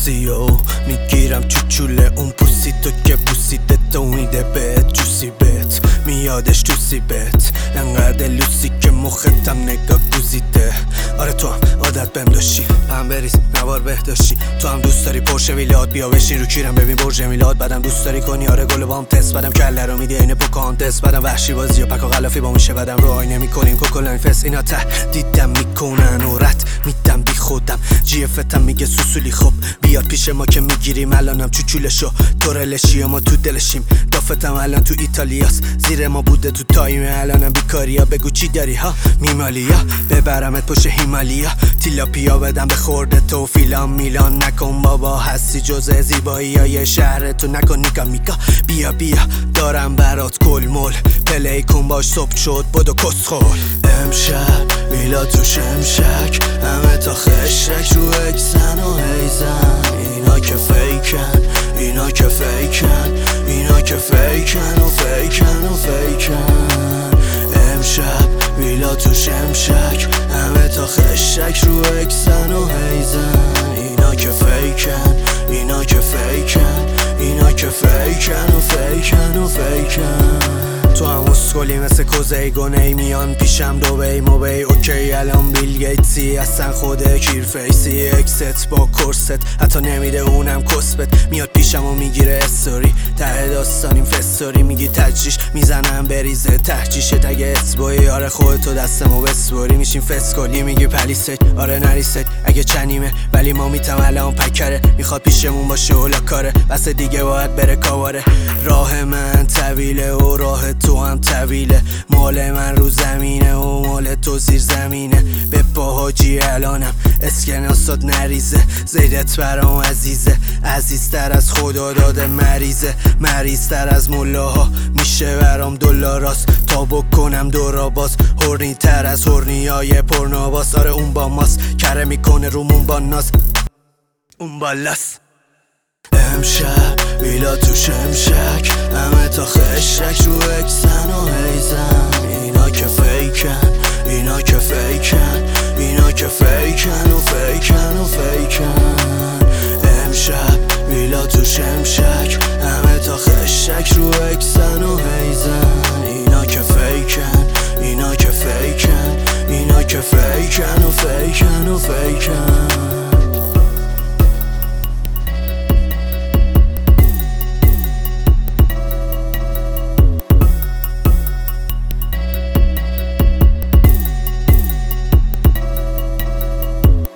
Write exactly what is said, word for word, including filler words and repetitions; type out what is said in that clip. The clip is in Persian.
لوسی و میگیرم چوچوله اون پوسی تو که بوسیده تو میده بهت جوسی بهت میادش تو سیبت انقدر لوسی که مختم نگاه گوزیده. آره تو هم عادت بهم داشتی هم بریز نوار بهداشتی. تو هم دوست داری پرشه میلاد بیا بشین رو کیرم ببین برج میلاد. بعدم دوست داری کنی آره گل بام تست بدم کله رو میدی عین پوکانتس. بعدم وحشی بازی و پک و غلافی با میشه بدم رو آینه میکنیم کوکولن فس اینا ته دیدم میکنن و رد میدم بی خودم جی افتم میگه سوسولی خب بیاد پیش ما که میگیریم الانم چوچولشو تو رلشی ما تو دلشیم. دافتم الان تو ایتالیاس زیر ما بوده تو تایم الانم بیکاریا. بگو چی داری ها میمالیا ببرمت پشت هیمالیا تیلاپیا بدم به خورده تو فیلان میلان نکن بابا هستی جزء زیبایی های شهر تو نکن نیکا میکا. بیا بیا دارم برات کل مول پلی کن باش صبح شد بدو کسخول. امشب میلاد تو شمشک همه تا خشک رو اکسن و هیزن اینا که فیکن اینا که فیکن اینا که فیکن و فیکن و فیکن. امشب میلاد تو شمشک همه تا خشک رو اکسن و هیزن اینا که فیکن اینا که فیکن اینا که فیکن و فیکن و فیکن. تو هم اسکلی مثل کوزه گونه میان پیشم دو بی موبی اوکی الان بیل گیتسی اصلا خوده کیر فیسی اکست با کرست حتی نمیده اونم کسبت میاد پیشم و میگیره استوری ته داستانیم فستوری میگی تجریش میزنم بریزه تحجیشه تگه اسبایی آره خودتو دستمو بسپوری میشیم فسکلی میگی پلیست آره نریست اگه چنیمه ولی ما میتم الان پکره میخواد پیشمون باشه اولا کاره بس دیگه باید بره کاواره. راه من طویله و راه تو هم طویله مال من رو زمینه و مال تو زیر زمینه به باهاجی الانم اسکناسات نریزه زیدت برام عزیزه عزیزتر از خدا داده مریضه مریضتر از ملاها میشه برام دولاراست تا بکنم دورا باز هورنی تر از هورنیای پرناباس. آره اون با ماست کره میکنه رومون با ناس اون بالاست. امشب میلاد تو شمشک همه تا خشک رو اکسن و هیزن اینا که فیکن اینا که فیکن اینا که فیکن و فیکن و فیکن. امشب میلاد تو شمشک همه تا خشک رو اکسن و هیزن اینا که فیکن اینا که فیکن اینا که فیکن و فیکن و فیکن.